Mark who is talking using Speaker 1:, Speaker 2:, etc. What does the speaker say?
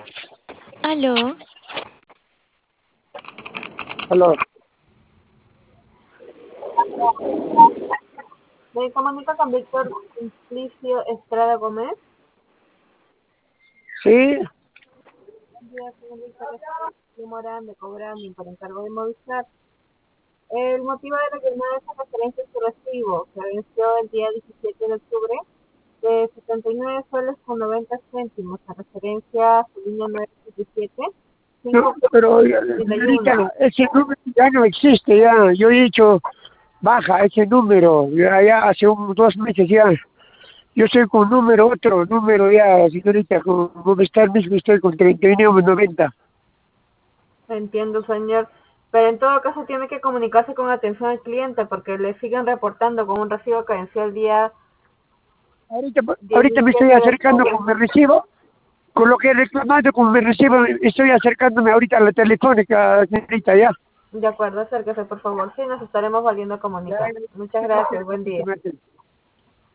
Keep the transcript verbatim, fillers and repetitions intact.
Speaker 1: Aló,
Speaker 2: Aló.
Speaker 3: Me comunico con Víctor Simplicio Estrada Gómez.
Speaker 2: Sí,
Speaker 3: Buen día, señor Víctor. Estoy Morán de Cobrami por encargo de Movistar. El motivo de la llamada es a referencia a su recibo, que venció el día diecisiete de octubre, de setenta y nueve soles con noventa céntimos, a referencia a su línea nueve siete
Speaker 2: no,
Speaker 3: siete
Speaker 2: pero eh,
Speaker 3: cinco uno.
Speaker 2: señorita, ese número ya no existe, ya. Yo he dicho, baja ese número, ya, ya hace un, dos meses ya. Yo estoy con número, otro número ya, señorita, con Movistar mismo estoy con treinta y nueve noventa.
Speaker 3: Entiendo, señor. Pero en todo caso tiene que comunicarse con atención al cliente porque le siguen reportando con un recibo que venció el día
Speaker 2: Ahorita, ahorita me estoy
Speaker 3: diecisiete de
Speaker 2: acercando
Speaker 3: octubre.
Speaker 2: con mi recibo, con lo que he reclamado con mi recibo, estoy acercándome ahorita a la telefónica, señorita, ya.
Speaker 3: De acuerdo, acérquese por favor. Sí, nos estaremos volviendo a
Speaker 2: Ya,
Speaker 3: comunicar. Muchas
Speaker 2: ya,
Speaker 3: gracias. Buen día.
Speaker 2: ya.